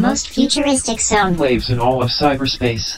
most futuristic sound waves in all of cyberspace.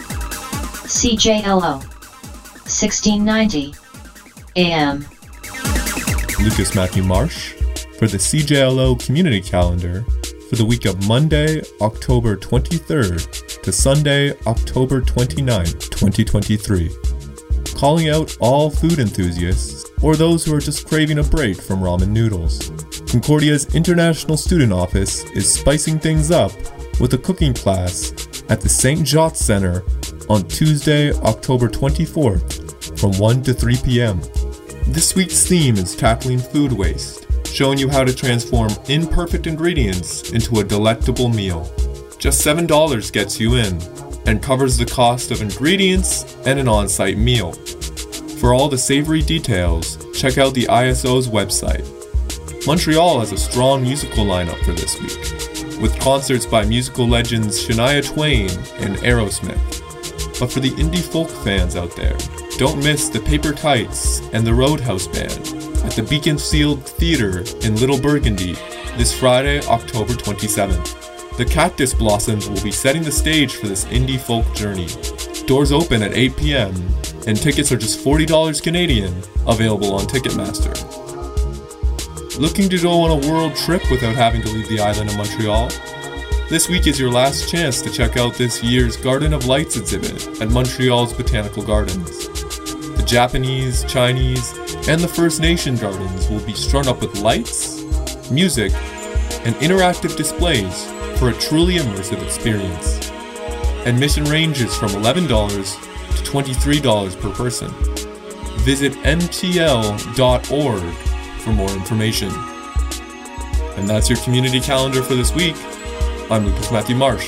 CJLO 1690 AM. Lucas Matthew Marsh for the CJLO Community Calendar for the week of Monday, October 23rd to Sunday, October 29th, 2023. Calling out all food enthusiasts or those who are just craving a break from ramen noodles. Concordia's International Student Office is spicing things up with a cooking class at the St. Jacques Center on Tuesday, October 24th from 1 to 3 p.m. This week's theme is tackling food waste, showing you how to transform imperfect ingredients into a delectable meal. Just $7 gets you in and covers the cost of ingredients and an on-site meal. For all the savory details, check out the ISO's website. Montreal has a strong musical lineup for this week, with concerts by musical legends Shania Twain and Aerosmith. But for the indie folk fans out there, don't miss the Paper Kites and the Roadhouse Band at the Beaconsfield Theatre in Little Burgundy this Friday, October 27th. The Cactus Blossoms will be setting the stage for this indie folk journey. Doors open at 8 p.m. and tickets are just $40 Canadian, available on Ticketmaster. Looking to go on a world trip without having to leave the island of Montreal? This week is your last chance to check out this year's Garden of Lights exhibit at Montreal's Botanical Gardens. The Japanese, Chinese, and the First Nation gardens will be strung up with lights, music, and interactive displays for a truly immersive experience. Admission ranges from $11 to $23 per person. Visit mtl.org for more information. And that's your community calendar for this week. I'm Lucas Matthew Marsh.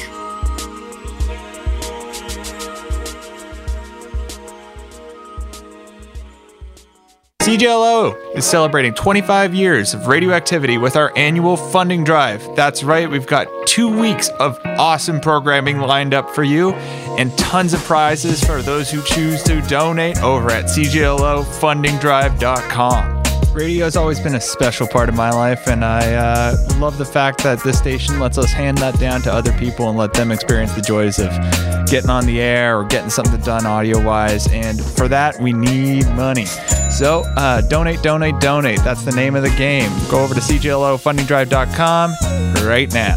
CJLO is celebrating 25 years of radioactivity with our annual funding drive. That's right, we've got 2 weeks of awesome programming lined up for you and tons of prizes for those who choose to donate over at cjlofundingdrive.com. Radio has always been a special part of my life, and I love the fact that this station lets us hand that down to other people and let them experience the joys of getting on the air or getting something done audio-wise, and for that, we need money. So, donate. That's the name of the game. Go over to cjlofundingdrive.com right now.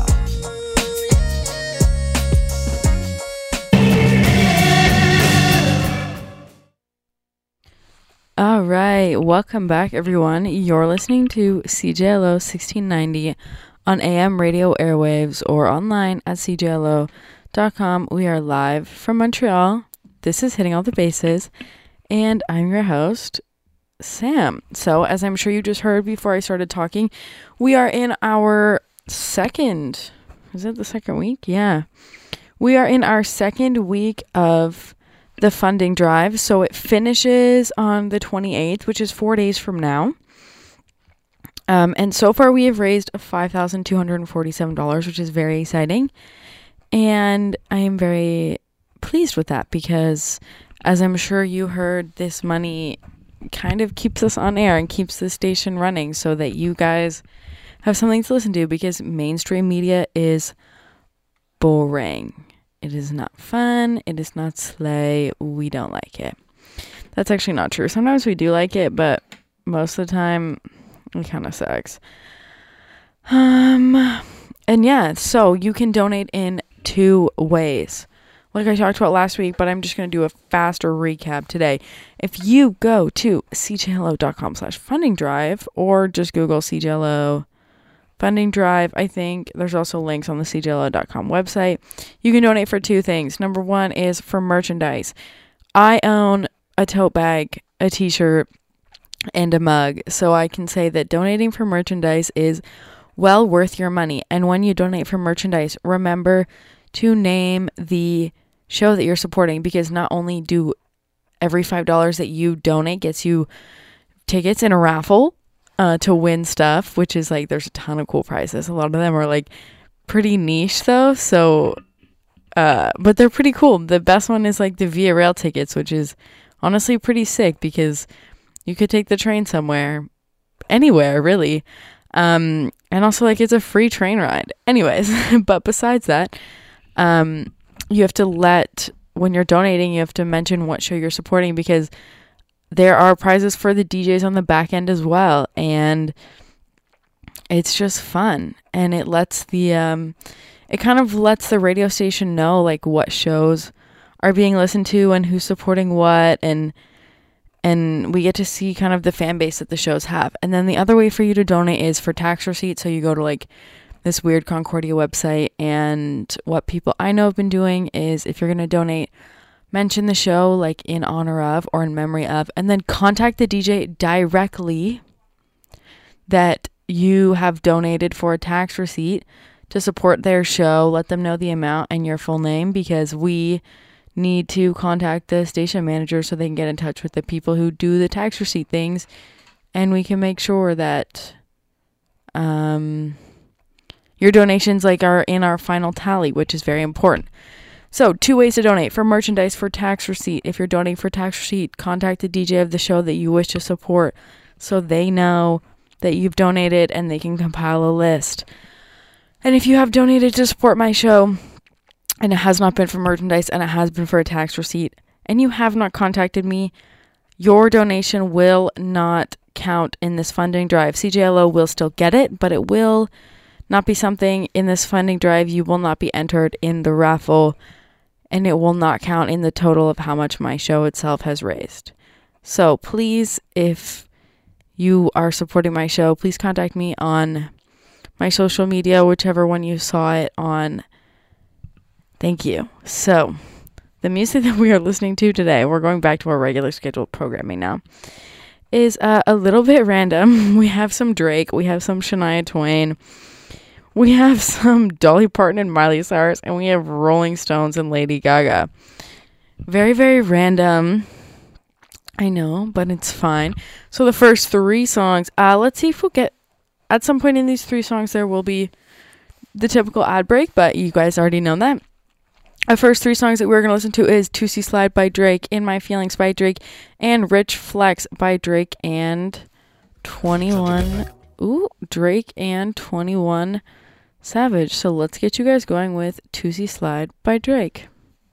All right, welcome back, everyone. You're listening to CJLO 1690 on AM radio airwaves or online at cjlo.com. We are live from Montreal. This is Hitting All the Bases, and I'm your host, Sam. So, as I'm sure you just heard before I started talking, we are in our second, is it the second week? Yeah. We are in our second week of the funding drive. So it finishes on the 28th, which is 4 days from now. And so far we have raised $5,247, which is very exciting. And I am very pleased with that because, as I'm sure you heard, this money kind of keeps us on air and keeps the station running so that you guys have something to listen to, because mainstream media is boring. It is not fun. It is not slay. We don't like it. That's actually not true. Sometimes we do like it, but most of the time it kind of sucks. And yeah, so you can donate in 2 ways. Like I talked about last week, but I'm just going to do a faster recap today. If you go to cjlo.com/funding drive or just Google CJLO funding drive, I think there's also links on the cjlo.com website. You can donate for 2 things. Number 1 is for merchandise. I own a tote bag, a t-shirt, and a mug, so I can say that donating for merchandise is well worth your money. And when you donate for merchandise, remember to name the show that you're supporting, because not only do every $5 that you donate gets you tickets in a raffle to win stuff, which is like, there's a ton of cool prizes. A lot of them are like pretty niche though, so but they're pretty cool. The best one is like the Via Rail tickets, which is honestly pretty sick because you could take the train somewhere, anywhere really. And And also, like, it's a free train ride. Anyways, but besides that, you have to when you're donating, you have to mention what show you're supporting, because there are prizes for the DJs on the back end as well. And it's just fun. And it lets it kind of lets the radio station know, like, what shows are being listened to and who's supporting what. And we get to see kind of the fan base that the shows have. And then the other way for you to donate is for tax receipts. So you go to, like, this weird Concordia website, and what people I know have been doing is, if you're going to donate, mention the show, like, in honor of or in memory of, and then contact the DJ directly that you have donated for a tax receipt to support their show. Let them know the amount and your full name, because we need to contact the station manager so they can get in touch with the people who do the tax receipt things, and we can make sure that your donations, like, are in our final tally, which is very important. So 2 ways to donate: for merchandise, for tax receipt. If you're donating for tax receipt, contact the DJ of the show that you wish to support so they know that you've donated and they can compile a list. And if you have donated to support my show and it has not been for merchandise and it has been for a tax receipt, and you have not contacted me, your donation will not count in this funding drive. CJLO will still get it, but it will not be something in this funding drive. You will not be entered in the raffle, and it will not count in the total of how much my show itself has raised. So please, if you are supporting my show, please contact me on my social media, whichever one you saw it on. Thank you. So the music that we are listening to today, we're going back to our regular scheduled programming now, is a little bit random. We have some Drake, we have some Shania Twain, we have some Dolly Parton and Miley Cyrus, and we have Rolling Stones and Lady Gaga. Very, very random. I know, but it's fine. So the first 3 songs, let's see if we'll get, at some point in these 3 songs, there will be the typical ad break, but you guys already know that. Our first 3 songs that we're going to listen to is Tootsie Slide by Drake, In My Feelings by Drake, and Rich Flex by Drake and 21. Drake and 21 Savage. So let's get you guys going with Tootsie Slide by Drake.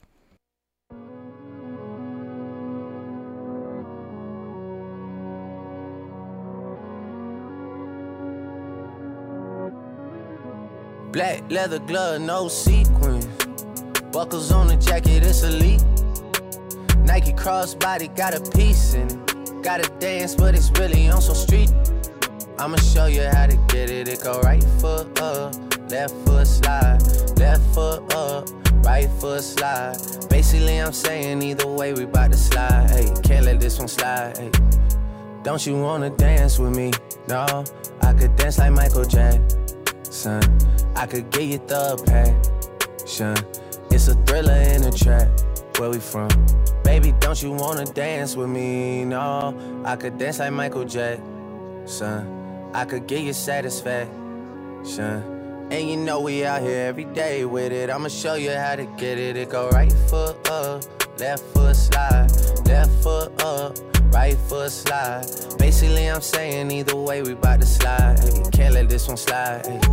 Black leather glove, no sequins. Buckles on the jacket, it's elite. Nike crossbody, got a piece in it. Gotta dance, but it's really on some street. I'ma show you how to get it. It go right foot up, left foot slide. Left foot up, right foot slide. Basically, I'm saying either way, we bout to slide. Hey, can't let this one slide. Hey. Don't you wanna dance with me? No, I could dance like Michael Jackson. I could get you the passion. It's a thriller in a trap. Where we from? Baby, don't you wanna dance with me? No, I could dance like Michael Jackson. I could get you satisfaction. And you know we out here every day with it. I'ma show you how to get it. It go right foot up, left foot slide. Left foot up, right foot slide. Basically, I'm saying either way, we bout to slide. Hey, can't let this one slide. Hey.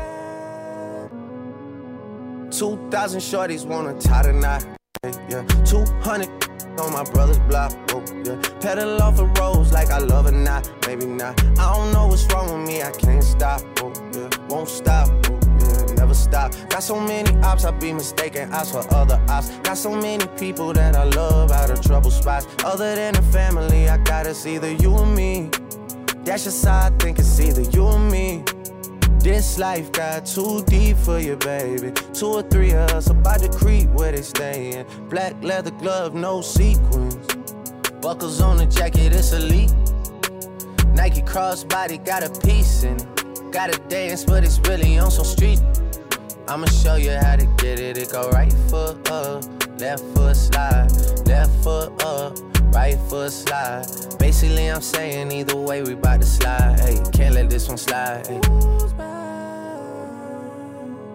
2,000 shorties wanna tie the knot. Yeah, 200 on my brother's block. Oh, yeah. Pedal off the roads like I love it, not, maybe not. I don't know what's wrong with me, I can't stop. Oh, yeah, won't stop. Oh, yeah, never stop. Got so many ops, I be mistaken ops for other ops. Got so many people that I love out of trouble spots. Other than the family, I got it's either you or me. That's just how I think it's either you or me. This life got too deep for you, baby. 2 or 3 of us about to creep where they stayin'. Black leather glove, no sequins. Buckles on the jacket, it's elite. Nike crossbody, got a piece in it. Gotta dance, but it's really on some street. I'ma show you how to get it. It go right foot up, left foot slide. Left foot up, right foot slide. Basically, I'm saying either way, we bout to slide. Hey, can't let this one slide. Hey.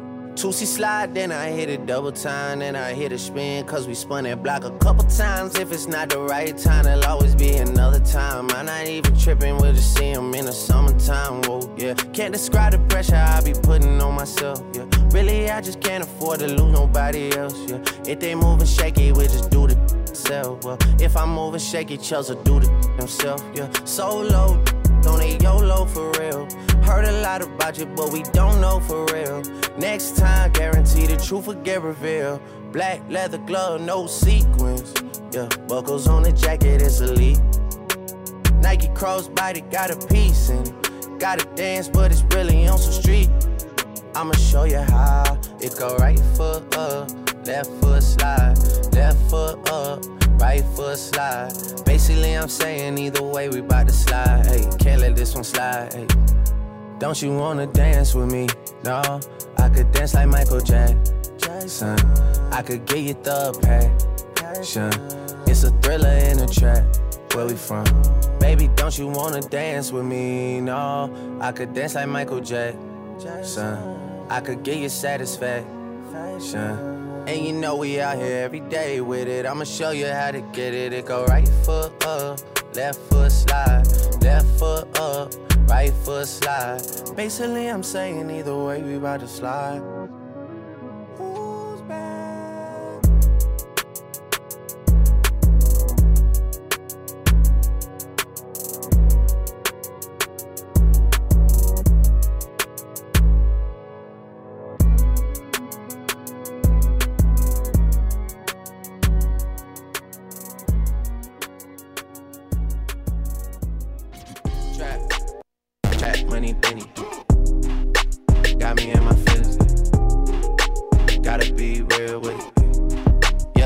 2C slide, then I hit it double time, then I hit a spin, cause we spun that block a couple times. If it's not the right time, there'll always be another time. I'm not even tripping, we'll just see him in the summertime, whoa, yeah. Can't describe the pressure I be putting on myself, yeah. Really, I just can't afford to lose nobody else, yeah. If they moving shaky, we just do the self, well. If I'm moving shaky, Chelsea do the himself, yeah. Solo, don't need YOLO for real. Heard a lot about you, but we don't know for real. Next time, guarantee the truth will get revealed. Black leather glove, no sequins, yeah. Buckles on the jacket, it's elite. Nike crossbody, got a piece in it. Gotta dance, but it's really on some street. I'ma show you how. It go right foot up, left foot slide, left foot up, right foot slide. Basically, I'm saying either way, we bout to slide. Hey, can't let this one slide. Hey, don't you wanna dance with me? No, I could dance like Michael Jackson. I could get you the passion. It's a thriller in a trap. Where we from? Baby, don't you wanna dance with me? No, I could dance like Michael Jackson. I could get you satisfaction. And you know we out here every day with it. I'ma show you how to get it. It go right foot up, left foot slide, left foot up, right foot slide. Basically, I'm saying either way, we about to slide. Who's back? Trap money, Benny. Got me in my feelings. Gotta be real with it. Yeah.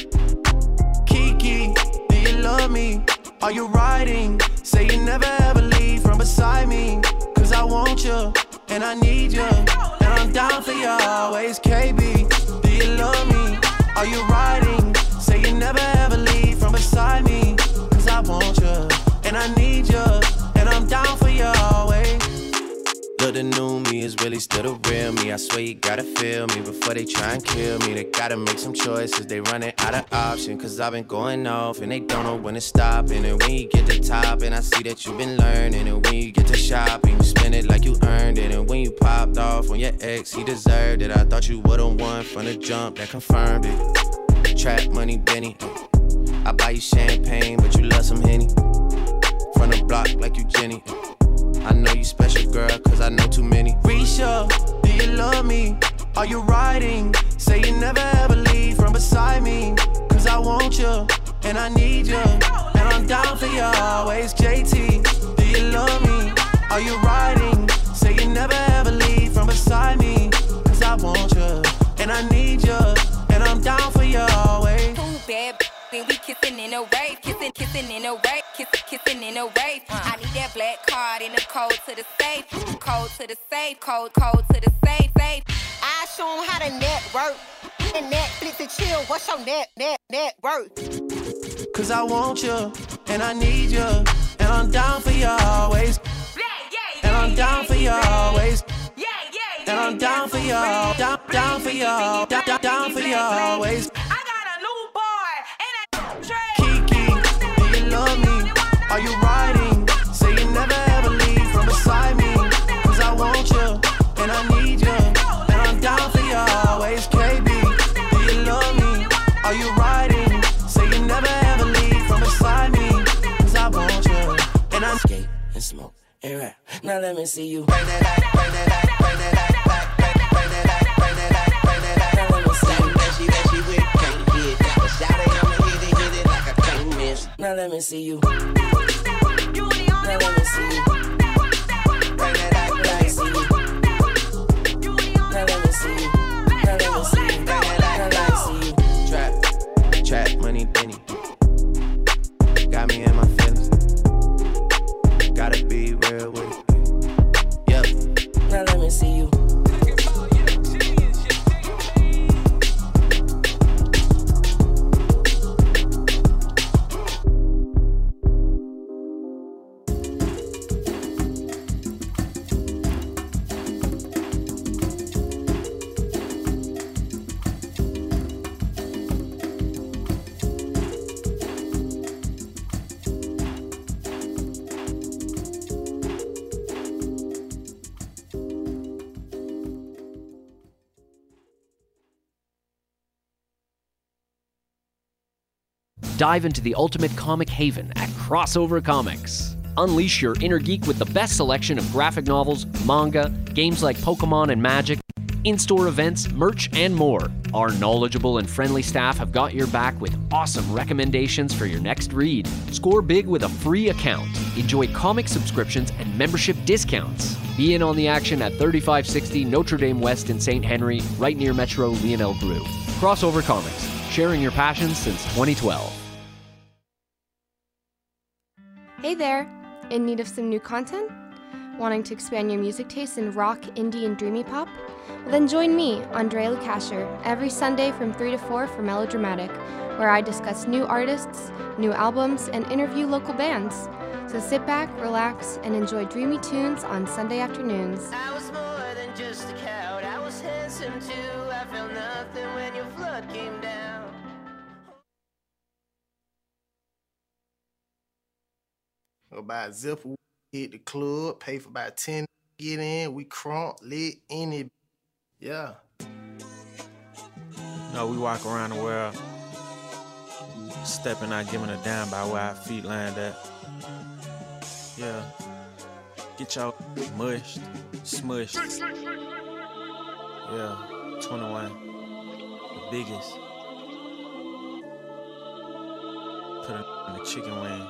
Kiki, do you love me? Are you riding? Say you never ever leave from beside me. Cause I want you, and I need you. And I'm down for you always, KB. Do you love me? Are you riding? Say you never ever leave from beside me. Cause I want you, and I need you. And I'm down for you always. Look, the new me is really still the real me. I swear you gotta feel me before they try and kill me. They gotta make some choices, they running out of options. Cause I've been going off and they don't know when to stop. And then when you get to top, and I see that you've been learning. And when you get to shopping, you spend it like you earned it. And when you popped off on your ex, he deserved it. I thought you would've won from the jump, that confirmed it. Trap money, Benny. I buy you champagne, but you love some Henny. From the block like you Jenny. I know you special, girl, cause I know too many. Risha, do you love me? Are you riding? Say you never ever leave from beside me. Cause I want you, and I need you. And I'm down for you always, JT. Do you love me? Are you riding? Say you never ever leave from beside me. Cause I want you, and I need you. And I'm down for you always. Too bad. Then we kissing in a rave, kissing in a rave, kissing in a rave. I need that black card and the code to the safe, code to the safe, code to the safe. I show 'em how to network, and Netflix and chill. What's your net worth? Cause I want you, and I need you, and I'm down for you always. And I'm down for you always. And I'm down for you, down for you, down for you always. Kiki, do you love me? Are you riding? Say you never ever leave from beside me. Cause I want you, and I need you. And I'm down for you always, KB. Do you love me? Are you riding? Say you never ever leave from beside me. Cause I want you, and I'm skate and smoke and rap. Now let me see you bring that back, bring that back, bring that back, bring that back, bring that back, bring that back. Now let me see you that she with can't hit. Got a shot it, I'ma hit it like I can't miss. Now let me see you. Now let me see you. Bring that back, let me see you. Now let me see you. Now let me see you. Bring that back, let me see you. Trap money, Benny. Got me in my feelings. Gotta be real with it. Yep. Now let me see you. Dive into the ultimate comic haven at Crossover Comics. Unleash your inner geek with the best selection of graphic novels, manga, games like Pokemon and Magic, in-store events, merch, and more. Our knowledgeable and friendly staff have got your back with awesome recommendations for your next read. Score big with a free account. Enjoy comic subscriptions and membership discounts. Be in on the action at 3560 Notre Dame West in St. Henry, right near Metro Lionel Groove. Crossover Comics, sharing your passion since 2012. Hey there! In need of some new content? Wanting to expand your music taste in rock, indie, and dreamy pop? Well, then join me, Andrea Lukasher, every Sunday from 3 to 4 for Melodramatic, where I discuss new artists, new albums, and interview local bands. So sit back, relax, and enjoy dreamy tunes on Sunday afternoons. I was more than just a coward, I was handsome too. I felt nothing when your flood came down. Buy a zipper, hit the club, pay for about 10, get in, we crunk, lit, in it. Yeah. No, we walk around the world, stepping out, giving a damn by where our feet land at. Yeah. Get your mushed, smushed. Yeah, 21, the biggest. Put it in the chicken wing.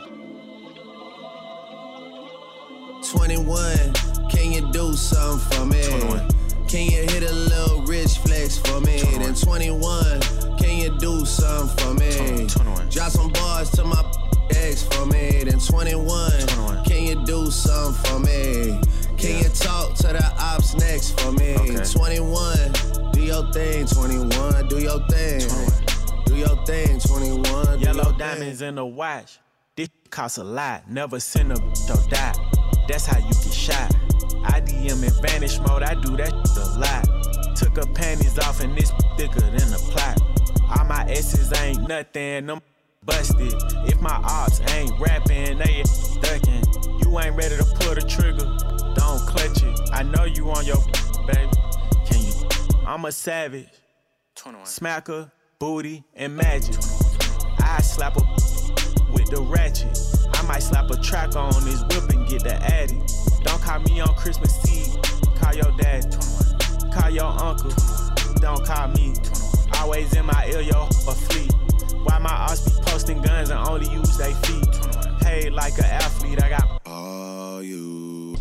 21, can you do something for me? 21. Can you hit a little rich flex for me? 21. Then 21, can you do something for me? 21. Drop some bars to my ex for me. Then 21, 21. Can you do something for me? Can you talk to the ops next for me? Okay. 21, do your thing. 21, do your thing. 21. Do your thing. 21, do Yellow your diamonds thing. in the watch. This costs a lot. Never send a or die. That's how you get shot. I DM in vanish mode. I do that a lot. Took her panties off and this thicker than a plot. All my S's ain't nothing. Them busted. If my ops ain't rapping, they ducking. You ain't ready to pull the trigger. Don't clutch it. I know you on your baby. Can you? I'm a savage. 21. Smacker, booty, and magic. I slap her with the ratchet. I might slap a track on this whip and get the addy. Don't call me on Christmas Eve. Call your dad. 21. Call your uncle. 21. Don't call me. 21. Always in my ear, yo, a fleet. Why my ops be posting guns and only use they feet? 21. Paid like an athlete, I got All you,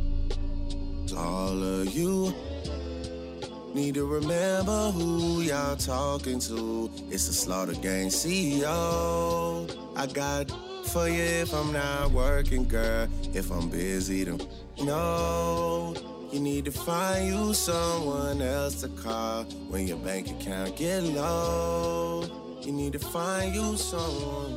all of you, need to remember who y'all talking to. It's the Slaughter Gang CEO. I got for you if I'm not working, girl. If I'm busy, then no. You need to find you someone else to call when your bank account get low. You need to find you someone.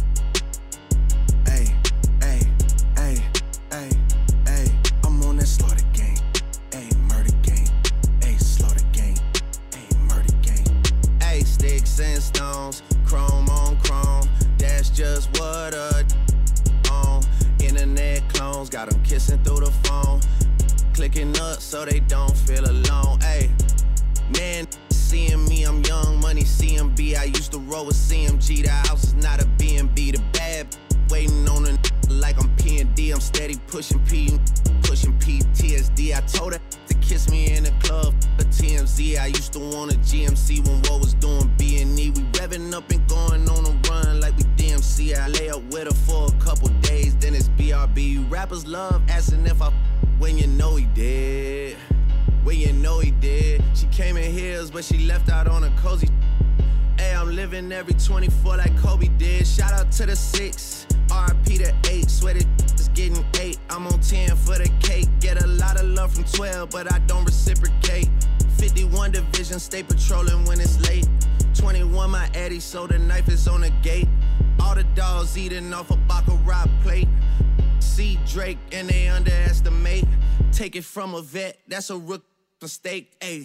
Hey, hey, hey, hey, hey. I'm on that Slaughter Gang. Hey, murder gang. Hey, Slaughter Gang. Hey, murder gang. Hey, sticks and stones, chrome on chrome. That's just what a on. Internet clones got them kissing through the phone. Clicking up so they don't feel alone. Hey, man, seeing me, I'm young money CMB. I used to roll with CMG. The house is not a B&B. The bad waiting on a like I'm P&D. I'm steady pushing PTSD. I told her to kiss me in the club. A TMZ. I used to want a GMC when what was doing B&E. We revving up and going on a run like we DMC. I lay up with her for a couple days, then it's BRB. Rappers love asking if I when you know he did. When you know he did. She came in heels, but she left out on a cozy. Hey, I'm living every 24 like Kobe did. Shout out to the 6, RP to 8. Swear it is getting 8. I'm on 10 for the cake. Get a lot of love from 12, but I don't reciprocate. 51 division, stay patrolling when it's late. 21 my Eddie, so the knife is on the gate. All the dogs eating off a Baccarat plate. See Drake and they underestimate. Take it from a vet, that's a rookie mistake. Ayy.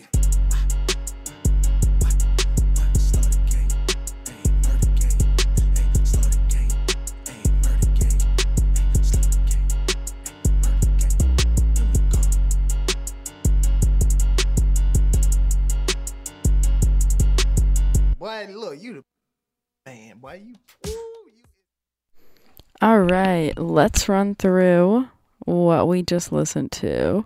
Boy, look, you the Man, boy, you. All right, let's run through what we just listened to.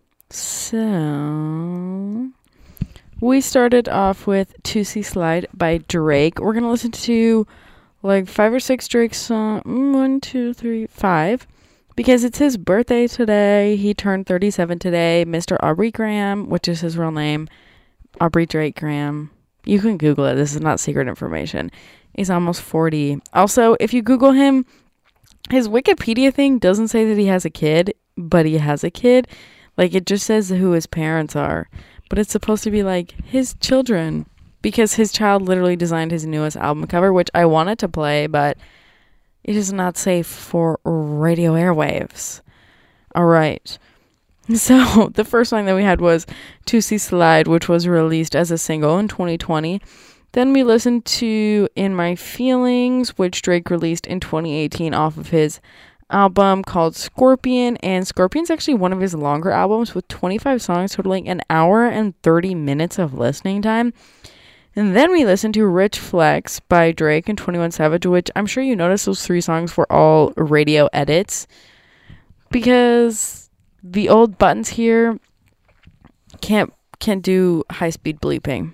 So, we started off with Tootsie Slide by Drake. We're going to listen to like 5 or 6 Drake songs. 1, 2, 3, 5. Because it's his birthday today. He turned 37 today. Mr. Aubrey Graham, which is his real name. Aubrey Drake Graham. You can Google it. This is not secret information. He's almost 40. Also, if you Google him, his Wikipedia thing doesn't say that he has a kid, but he has a kid. Like, it just says who his parents are. But it's supposed to be, like, his children. Because his child literally designed his newest album cover, which I wanted to play, but it is not safe for radio airwaves. All right. So, the first song that we had was Tootsie Slide, which was released as a single in 2020. Then we listened to In My Feelings, which Drake released in 2018 off of his album called Scorpion. And Scorpion's actually one of his longer albums with 25 songs totaling an hour and 30 minutes of listening time. And then we listened to Rich Flex by Drake and 21 Savage, which I'm sure you noticed those 3 songs were all radio edits. Because the old buttons here can't do high-speed bleeping.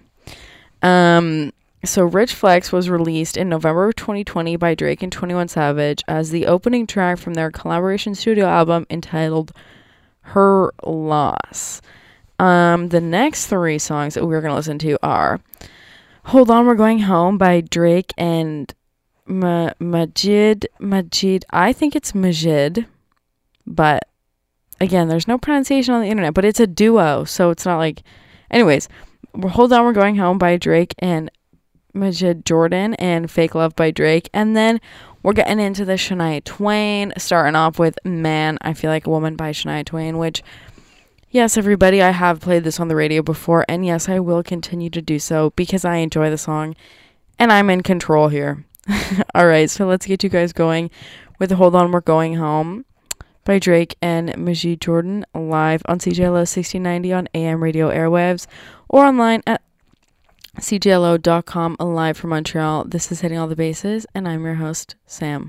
So Rich Flex was released in November of 2020 by Drake and 21 Savage as the opening track from their collaboration studio album entitled Her Loss. The next 3 songs that we're going to listen to are Hold On, We're Going Home by Drake and Majid. I think it's Majid, but again, there's no pronunciation on the internet, but it's a duo, so it's not like... Anyways, Hold On, We're Going Home by Drake and Majid Jordan, and Fake Love by Drake. And then we're getting into the Shania Twain, starting off with Man, I Feel Like a Woman by Shania Twain, which, yes, everybody, I have played this on the radio before, and yes, I will continue to do so because I enjoy the song, and I'm in control here. Alright, so let's get you guys going with Hold On, We're Going Home by Drake and Majid Jordan, live on CJLO 1690 on AM radio airwaves, or online at cjlo.com, live from Montreal. This is Hitting All the Bases, and I'm your host, Sam.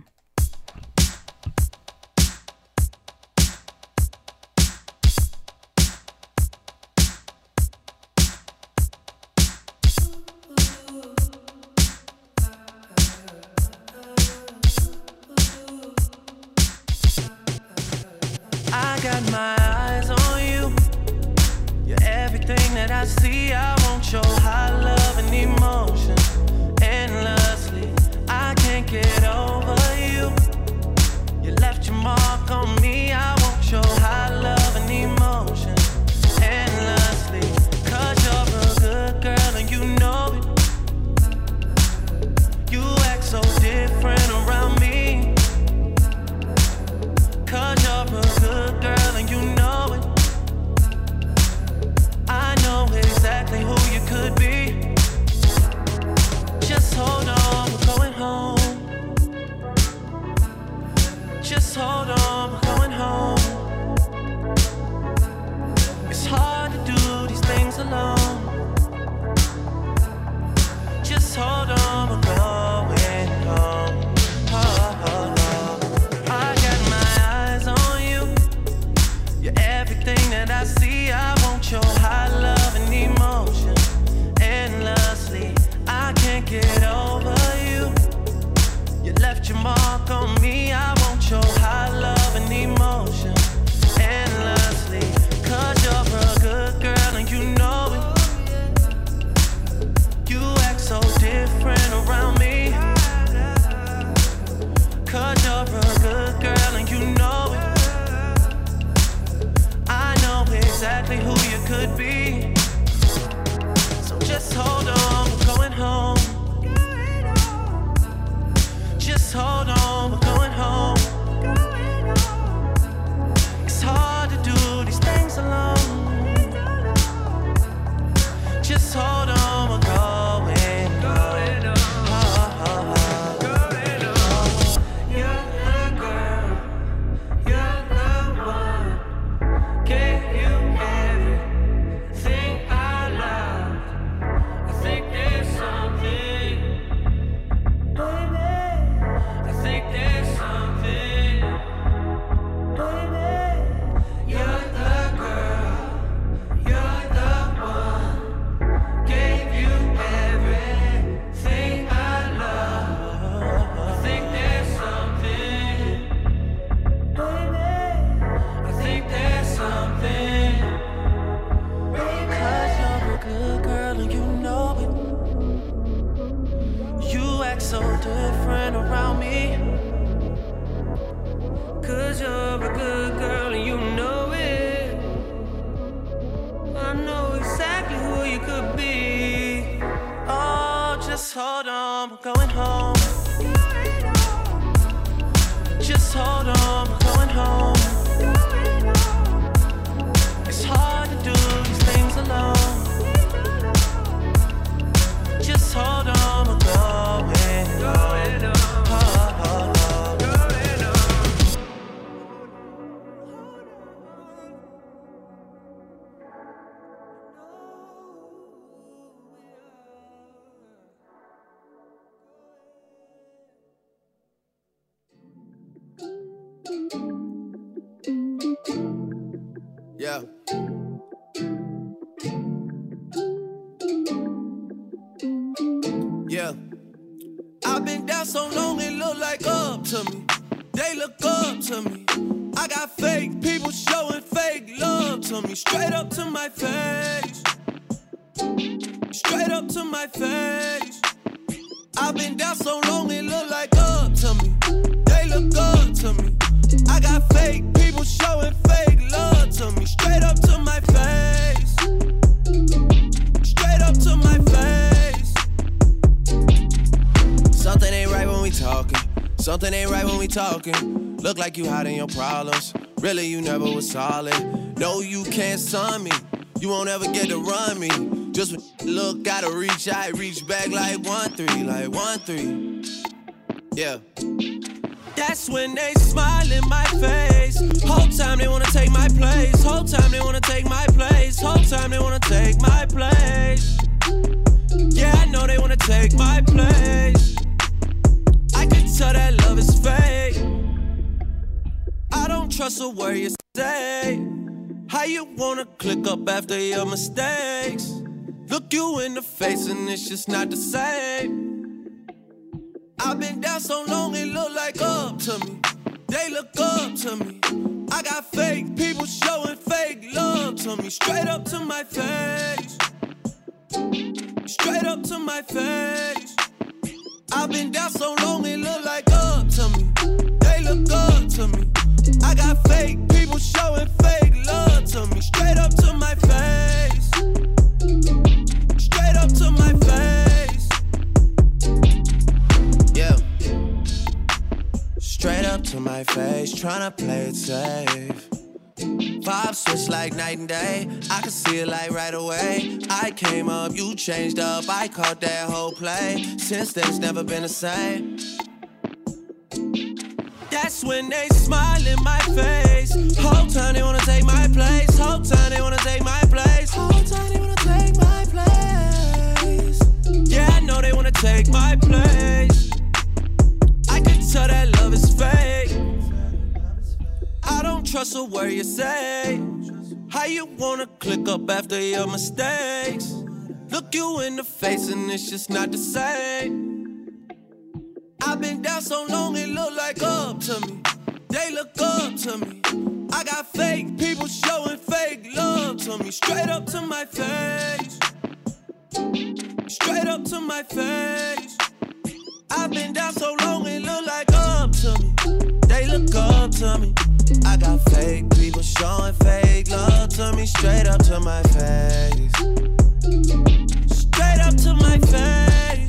I got my eyes on you. You're everything that I see. I won't show high love and emotion endlessly. I can't get over you. You left your mark on me. I won't show high love and emotion endlessly. 'Cause you're a good girl and you know it. You act so different around me. 'Cause you're a good girl and you know it. I know exactly who you could be. Just hold on, we're going home. Just hold on, we're going home. It's hard to do these things alone. Just hold on, we're going home. Oh, oh, oh. I got my eyes on you. You're everything that I see. I won't show high love and emotion endlessly. I can't get over you. You left your mark on me. I won't show high love and emotion endlessly. 'Cause you're a good girl and you know it. You act so different around me. 'Cause you're a good girl and you know it. I know exactly who you could be. So just hold on, we're going home. Just hold on, we're going home. It's hard to do these things alone. Just hold on, we're going home. Oh, oh, oh. You're the girl, you're the one. Gave you everything I love. I Just hold on, we're going home. Just hold on, we're going home. It's hard to do these things alone. Just hold on, we're going home. Yeah. Yeah. I've been down so long it look like up to me. They look up to me. I got fake people showing fake love to me. Straight up to my face. Straight up to my face. I've been down so long it look like up to me. They look up to me. I got fake people showing fake love to me. Straight up to my face. Straight up to my face. Something ain't right when we talking. Something ain't right when we talking. Look like you hiding your problems. Really, you never was solid. No, you can't son me. You won't ever get to run me. Just when look, gotta reach out, reach back like 1-3, like 1-3. Yeah. That's when they smile in my face. Whole time they wanna take my place. Whole time they wanna take my place. Whole time they wanna take my place. Yeah, I know they wanna take my place. I can tell that love is fake. I don't trust a word you say. How you wanna click up after your mistakes? Look you in the face and it's just not the same. I've been down so long it look like up to me. They look up to me. I got fake people showing fake love to me. Straight up to my face. Straight up to my face. I've been down so long it look like up to me. They look up to me. I got fake people showing fake love to me. Straight up to my face. Straight up to my face. Yeah. Straight up to my face, tryna play it safe. Vibes switch like night and day. I can see it like right away. I came up, you changed up. I caught that whole play. Since then it's never been the same. That's when they smile in my face. Whole time they wanna take my place. Whole time they wanna take my place. Whole time they wanna take my place. Yeah, I know they wanna take my place. I can tell that love is fake. I don't trust a word you say. How you wanna click up after your mistakes? Look you in the face and it's just not the same. I've been down so long it look like up to me. They look up to me. I got fake people showing fake love to me. Straight up to my face. Straight up to my face. I've been down so long it look like up to me. They look up to me. I got fake people showing fake love to me. Straight up to my face. Straight up to my face.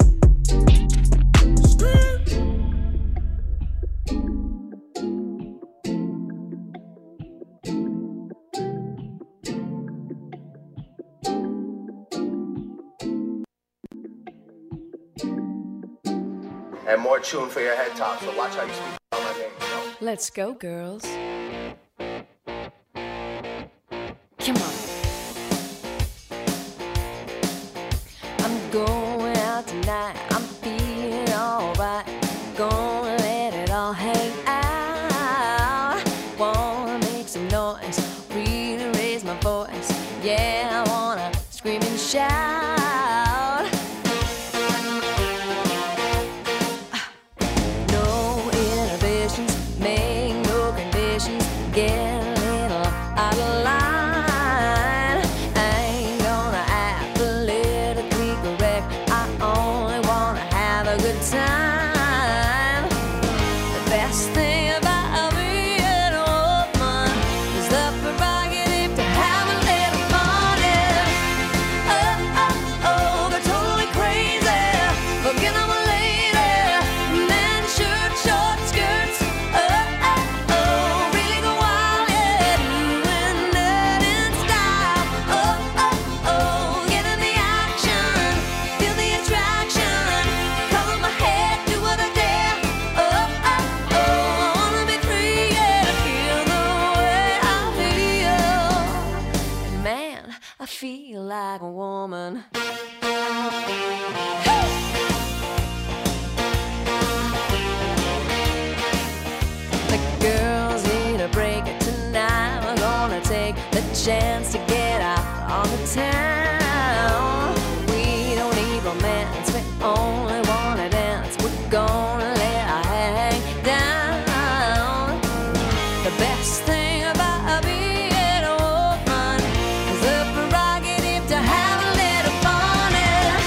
And more tune for your head top, so watch how you speak on my name. Let's go, girls. Come on. I'm going out tonight. I'm feeling alright. Gonna let it all hang out. Wanna make some noise, really raise my voice. Yeah, I wanna scream and shout. No inhibitions, make no conditions. Get a little out of line. I ain't gonna act politically correct. The girls need a break tonight. We're gonna take the chance to get out on the town. We don't need romance, we only wanna dance. We're gonna let our hang down. The best thing about being a woman is the prerogative to have a little fun. And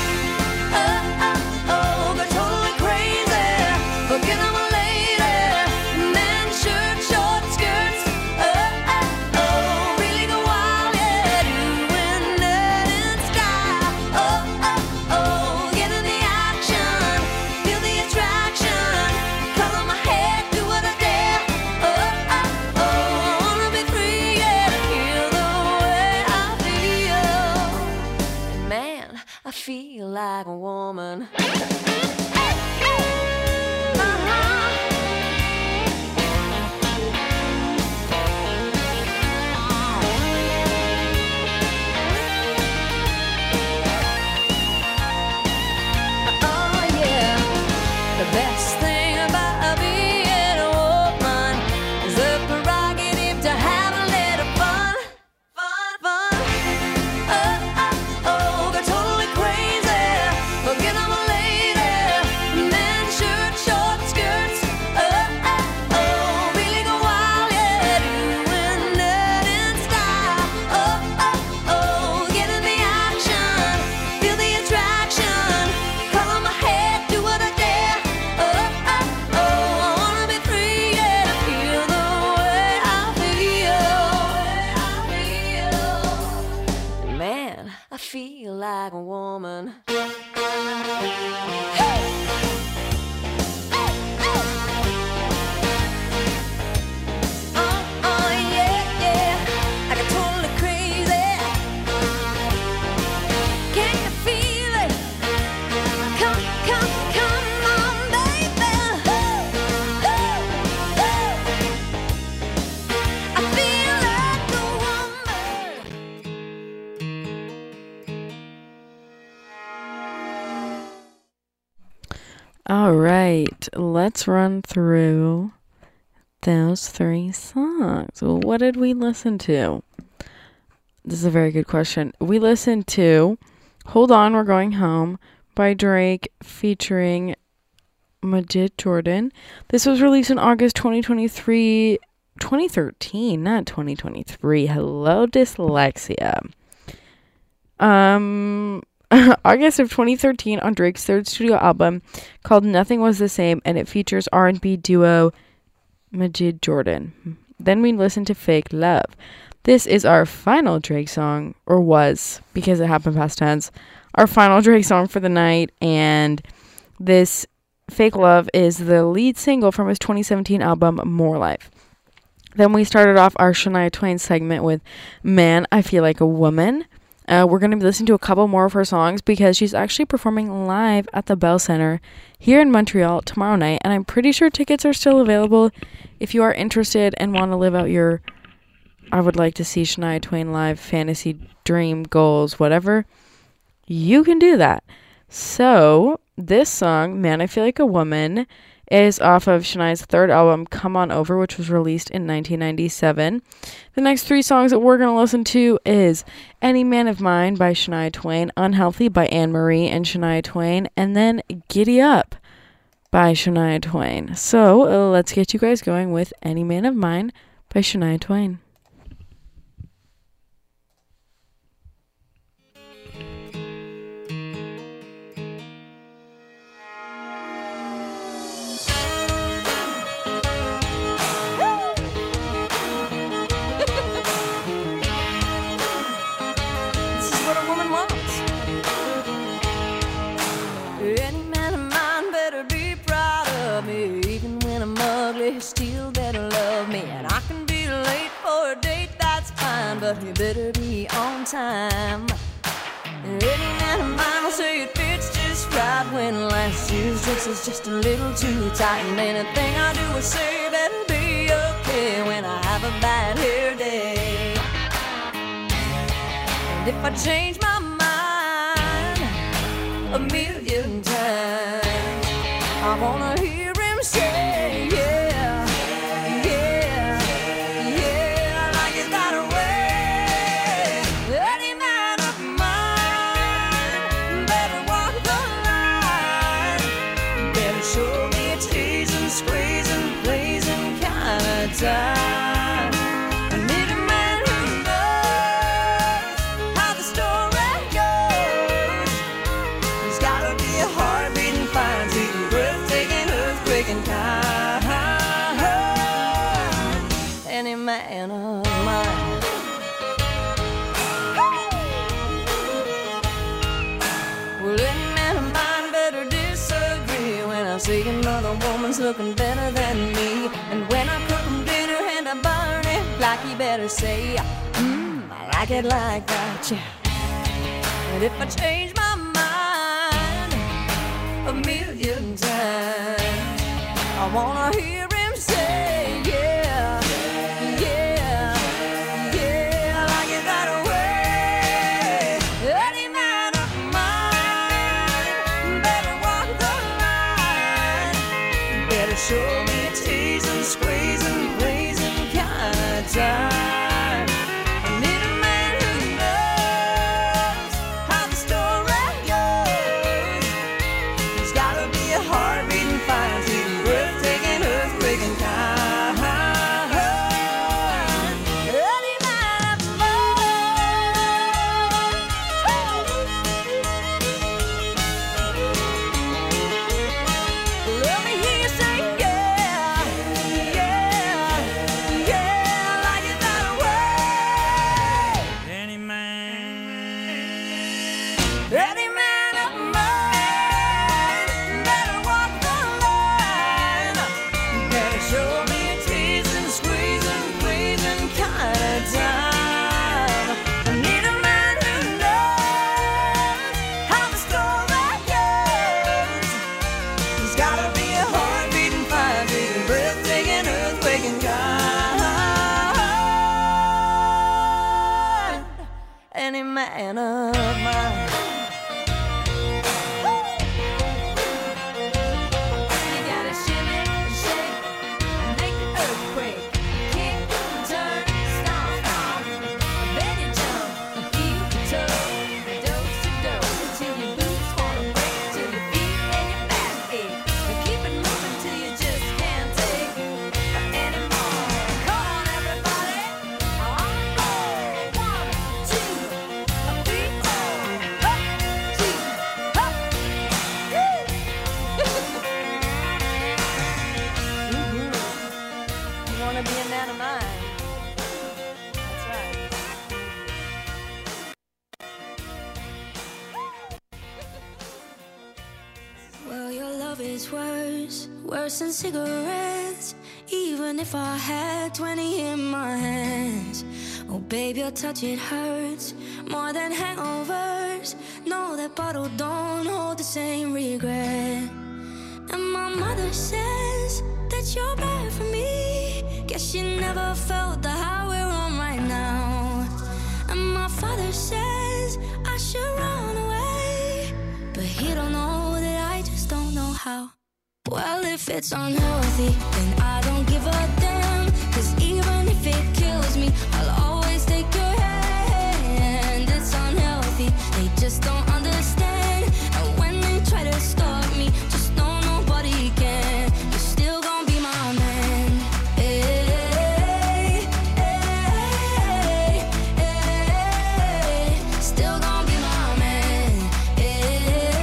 go totally crazy, forget I'm a lady. Men, shirt, short skirts, really go wild, yeah, doing that in sky. Get in the action, feel the attraction, color my head, do what I dare. I wanna be free, yeah, feel the way I feel. Man, I feel like a woman. Oh yeah, the best thing about being a woman is the prerogative to have a little fun. Go totally crazy, forget I'm a lady. Men, shirt, short skirts, really go wild, yeah, doing that in style. Get in the action, feel the attraction, color my head, do what I dare. I wanna be free, yeah, feel the way I feel. Man, I feel like a woman. Yeah, yeah, I got totally crazy. Can you feel it? Come on, baby. I feel like a woman. All right, let's run through those 3 songs. What did we listen to? This is a very good question. We listened to Hold On, We're Going Home by Drake featuring Majid Jordan. This was released in August 2013, not 2023. Hello, dyslexia. August of 2013 on Drake's 3rd studio album called Nothing Was the Same, and it features R&B duo Majid Jordan. Then we listened to Fake Love. This is our final Drake song, or was, because it happened past tense, our final Drake song for the night, and this Fake Love is the lead single from his 2017 album More Life. Then we started off our Shania Twain segment with Man, I Feel Like a Woman. We're going to be listening to a couple more of her songs because she's actually performing live at the Bell Center here in Montreal tomorrow night, and I'm pretty sure tickets are still available. If you are interested and want to live out your I would like to see Shania Twain live fantasy dream goals, whatever, you can do that. So this song, Man, I Feel Like a Woman, is off of Shania's 3rd album, Come On Over, which was released in 1997. The next 3 songs that we're going to listen to is Any Man of Mine by Shania Twain, Unhealthy by Anne Marie and Shania Twain, and then Giddy Up by Shania Twain. So let's get you guys going with Any Man of Mine by Shania Twain. Still better love me, and I can be late for a date, that's fine, but you better be on time. Any man of mine will say it fits just right when last year's dress is just a little too tight, and anything I do or say better be okay when I have a bad hair day. And if I change my mind, a million times. I wanna hear him say, yeah, yeah, yeah, like it's that way. Any man of mine better walk the line, better show me a teasing, squeezing, blazing kind of time. I need a man who knows how the story goes. There's gotta be a heartbeating, fine, sweet, breathtaking, earthquaking kind. Any man of mine. Well, any man of mine better disagree when I see another woman's looking better than me. And when I cook him dinner and I burn it, like he better say, I like it like that, yeah. And if I change my mind a million times, I wanna hear him say, yeah, yeah, yeah, like it that way. Any man of mine better walk the line, better show me a teasing, squeezing, blazing kind of time. I need a man who knows how the story goes. There's gotta be a heartbeating, fine, sweet, breathtaking, earthquaking kind. Any man of mine. Let me hear you say, yeah, yeah, yeah, like it that way. Any man of mine better walk the line, better show me a teasing, squeezing, pleasing kind of time. I need a man who knows how the story goes. There's gotta be a heartbeating, fire beating, breathtaking, earthquaking kind. Any man of mine. You gotta shimmy, shake, make the earthquake, kick, turn, stomp, stomp. Then you jump, you keep your toe, dose to dose, until your boots wanna break, till your feet and your back ache. But keep it moving till you just can't take anymore. Come on, everybody, on the floor. 1, 2, 3, 4. Up, 2, up. Woo! You wanna be a man of mine? That's right. Well, your love is worse than cigarettes. Even if I had 20 in my hands. Oh, babe, your touch, it hurts more than hangovers. No, that bottle don't hold the same regret. And my mother says that you're bad for me. Guess she never felt the high we're on right now. And my father says I should run away, but he don't know that I just don't know how. Well, if it's unhealthy, then I don't give a damn. 'Cause even if it kills me, I'll always take your hand. It's unhealthy, they just don't understand. And when they try to stop me, just know nobody can. You're still gonna be my man. Hey, hey, hey, still gonna be my man. Hey,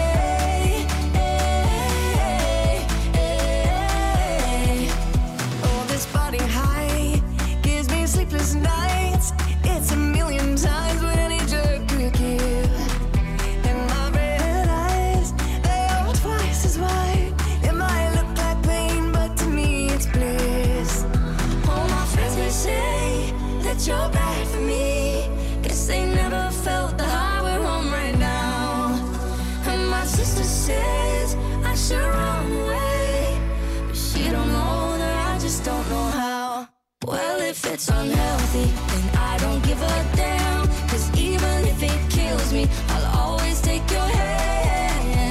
hey, oh, this body high gives me sleepless nights. It's a million times what any jerk could give. And my red eyes, they are twice as wide. It might look like pain, but to me it's bliss. All my friends, they say that you're bad for me. Guess they never felt the high we're on right now. And my sister says I should run away, but she don't know that I just don't know how. Well, if it's unhealthy, then I don't give a damn. 'Cause even if it kills me, I'll always take your hand.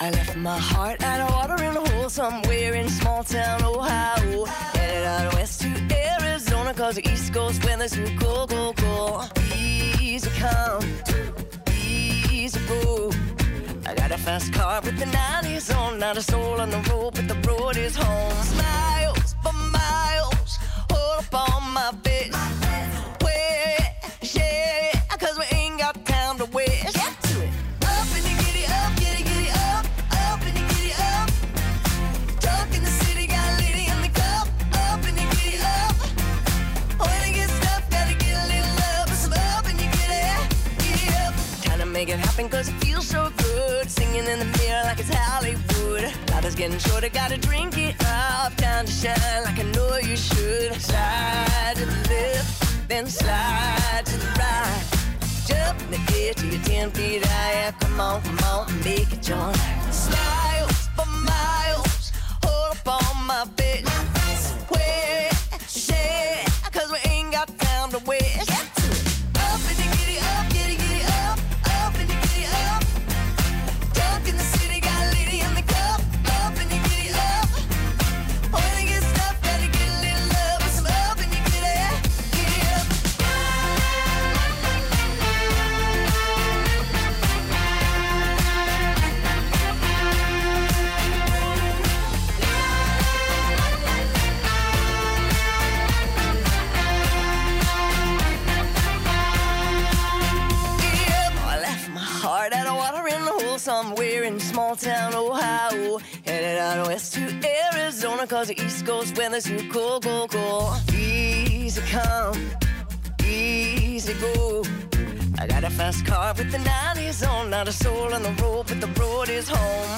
I left my heart out of water in a hole somewhere in small town Ohio. Headed out west to Arizona, cause the East Coast weather's too cold, cold, cold. Easy come, easy go. I got a fast car with the 90s on, not a soul on the road, but the road is home. Smiles for miles, hold up on my bitch. Where, yeah, cause we ain't got time to waste. Get to it. Up and you get it up, get it up. Up and you get it up. Talk in the city, got a lady in the cup. Up and you get it up. When you get stuff, gotta get a little love. Some up and you get it up. Time to make it happen cause it feels so good. Singing in the mirror like it's Hollywood. Life is getting shorter, gotta drink it up. Time to shine like I know you should. Slide to the left, then slide to the right. Jump in the air to your 10 feet high. Come on, make it join. Smiles for miles, hold up on my bitch. Where, shit, cause we ain't got time to waste. Get to it. Up and you get it up, get it up. Up and you get it up. Dunk in the city, got a lady in the cup. Up and you get it up. When you get stuff, gotta get a little love. Some up and you get it up. Heart out of water in the hole somewhere in small town Ohio. Headed out west to Arizona cause the East Coast weather's too cold, cold, cold. Easy come, easy go. I got a fast car with the 90s on, not a soul on the road, but the road is home.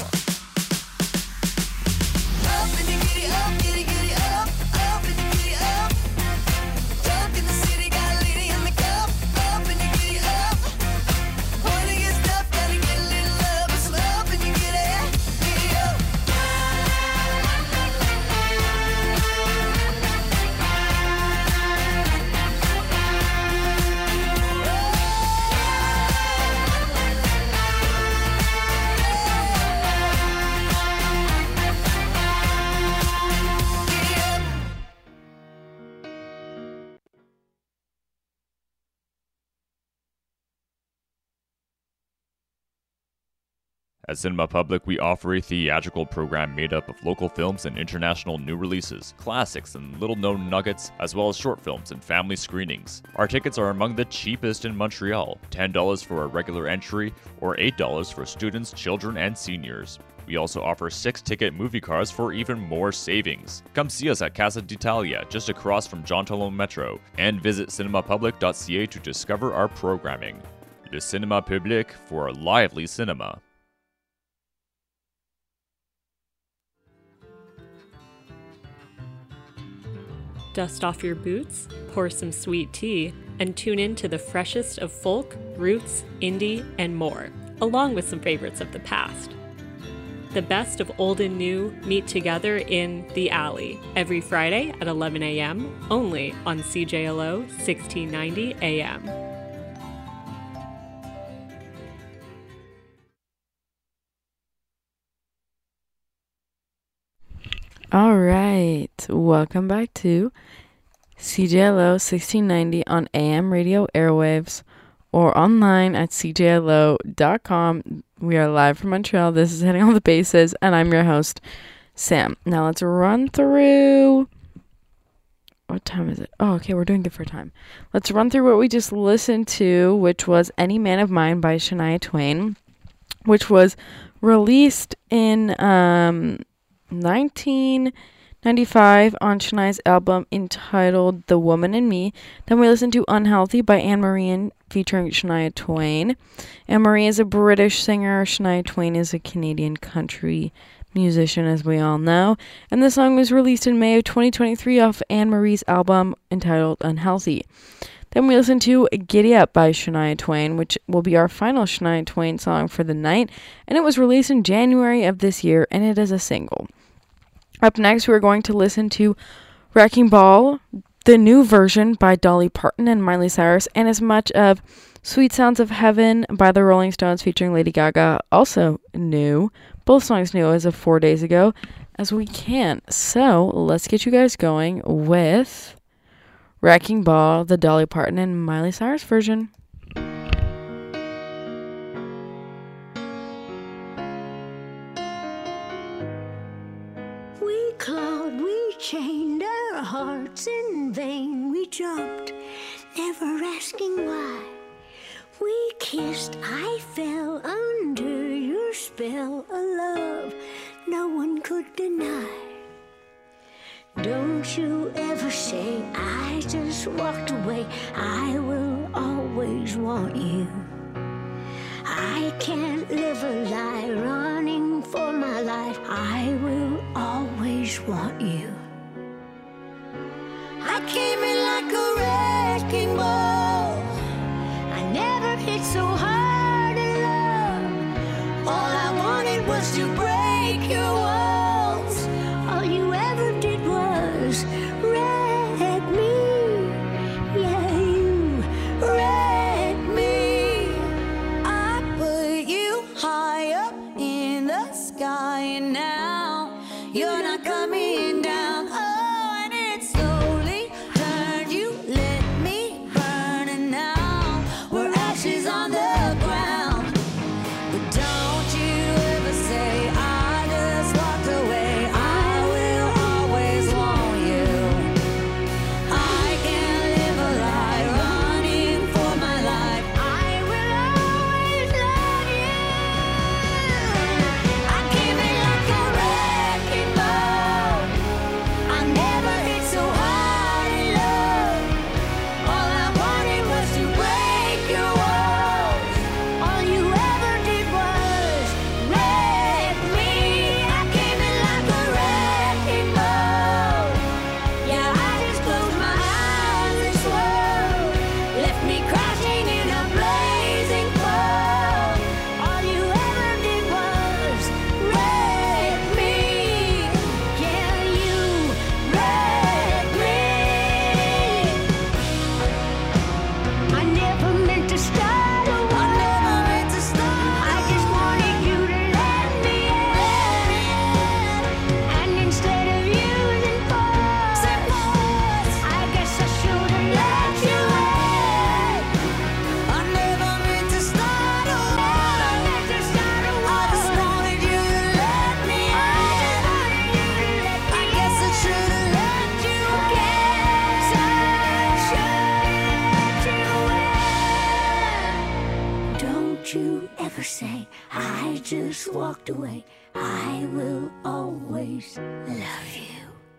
Up and you get it up, get it up. Up and you get it up. Dunk in the city, got a lady in the cup. Up and you get it up. When you get stuff, gotta get a little love. Some up and you get it up. At Cinema Public, we offer a theatrical program made up of local films and international new releases, classics and little-known nuggets, as well as short films and family screenings. Our tickets are among the cheapest in Montreal, $10 for a regular entry or $8 for students, children, and seniors. We also offer 6-ticket movie cards for even more savings. Come see us at Casa d'Italia, just across from Jean Talon Metro, and visit cinemapublic.ca to discover our programming. Le Cinéma Public for a lively cinema. Dust off your boots, pour some sweet tea, and tune in to the freshest of folk, roots, indie, and more, along with some favorites of the past. The best of old and new meet together in The Alley every Friday at 11 a.m., only on CJLO 1690 AM. All right, welcome back to CJLO 1690 on AM radio airwaves or online at cjlo.com. We are live from Montreal. This is Hitting All the Bases, and I'm your host, Sam. Now let's run through... What time is it? Oh, okay, we're doing good for time. Let's run through what we just listened to, which was Any Man of Mine by Shania Twain, which was released in 1995 on Shania's album entitled The Woman in Me. Then we listened to Unhealthy by Anne Marie featuring Shania Twain. Anne Marie is a British singer. Shania Twain is a Canadian country musician, as we all know. And the song was released in May of 2023 off Anne Marie's album entitled Unhealthy. Then we listened to Giddy Up by Shania Twain, which will be our final Shania Twain song for the night. And it was released in January of this year, and it is a single. Up next, we're going to listen to Wrecking Ball, the new version by Dolly Parton and Miley Cyrus, and as much of Sweet Sounds of Heaven by the Rolling Stones featuring Lady Gaga, also new, both songs new as of 4 days ago, as we can. So let's get you guys going with Wrecking Ball, the Dolly Parton and Miley Cyrus version. We clawed, we chained our hearts in vain. We jumped, never asking why. We kissed, I fell under your spell, a love no one could deny. Don't you ever say I just walked away. I will always want you. I can't live a lie running for my life. I will always want you. I came in like a wrecking ball. I never hit so hard in love. All I wanted was to break your walls. All you ever did was wreck me. Yeah, you wrecked me. I put you high up in the sky, and now you're not coming down. Oh, and it slowly turned. You let me burn, and now we're ashes on the ground. But don't you ever say I just walked away. I will always want you. I can't live a lie running for my life. I will always love you. I came in like a wrecking ball. I never hit so hard in love. All I wanted was to break your walls. All you ever did was wreck me. I came in like a wrecking ball. Yeah, I just closed my eyes and swore. Left me crashing in a blazing fall. All you ever did was wreck me. Yeah, you wrecked me. I never meant to start a war. I just wanted you to let me in. And instead of using force, I guess I should have let you in. I never meant to start a war. I just wanted you to let me in. I guess I should have let you in. Don't you ever say I just walked away. I will always love you.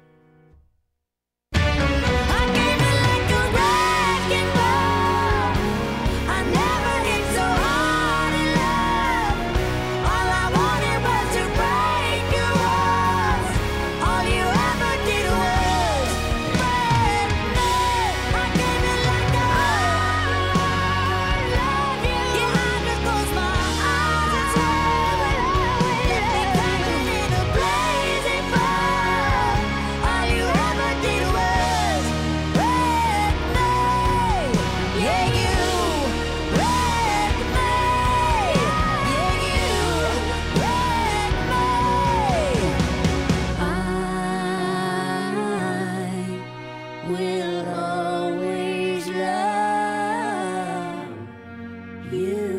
I came in like a wrecking ball. I never hit so hard in love. All I wanted was to break your walls. All you ever did was break me. I came in like a love you. Yeah, I just closed my eyes and swore. Left me crashing in a blazing fire. All you ever did was wreck me. Yeah, you wrecked me. Yeah, you wrecked me. I will always love you.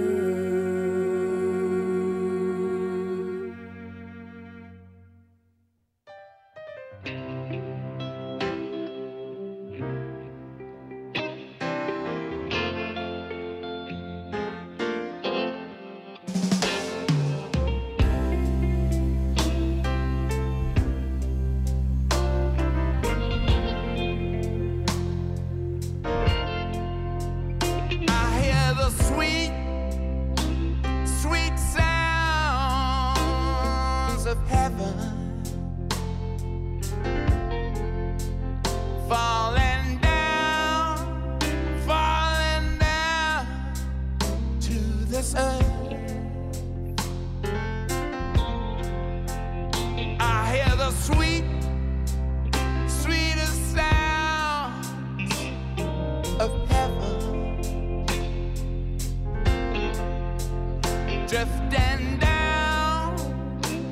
I hear the sweet, sweet sounds of heaven falling down to this earth. I hear the sweet, sweetest sounds of heaven drifting down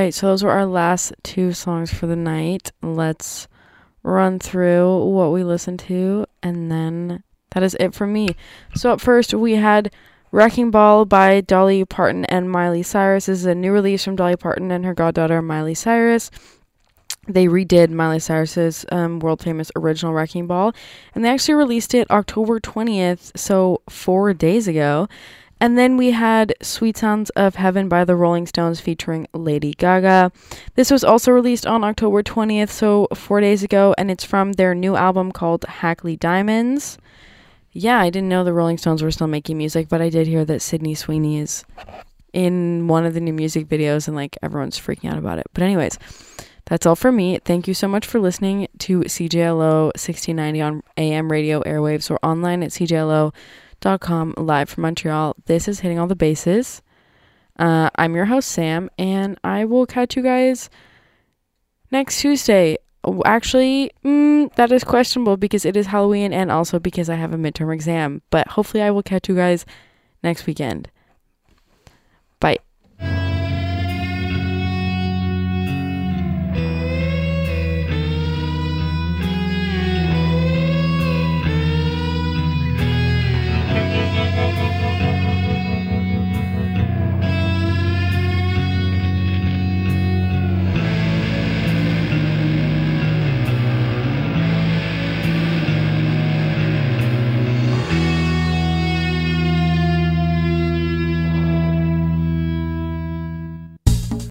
right, so those were our last two songs for the night. Let's run through what we listened to, and then that is it for me. So up first, we had Wrecking Ball by Dolly Parton and Miley Cyrus. This is a new release from Dolly Parton and her goddaughter Miley Cyrus. They redid Miley Cyrus's world-famous original Wrecking Ball, and they actually released it October 20th, so 4 days ago. And then we had Sweet Sounds of Heaven by the Rolling Stones featuring Lady Gaga. This was also released on October 20th, so 4 days ago, and it's from their new album called Hackley Diamonds. Yeah, I didn't know the Rolling Stones were still making music, but I did hear that Sydney Sweeney is in one of the new music videos, and like everyone's freaking out about it. But anyways, that's all for me. Thank you so much for listening to CJLO 1690 on AM radio airwaves or online at CJLO.com live from Montreal. This is Hitting All the Bases. I'm your host, Sam, and I will catch you guys next Tuesday. Actually, that is questionable because it is Halloween and also because I have a midterm exam. But hopefully I will catch you guys next weekend. Bye.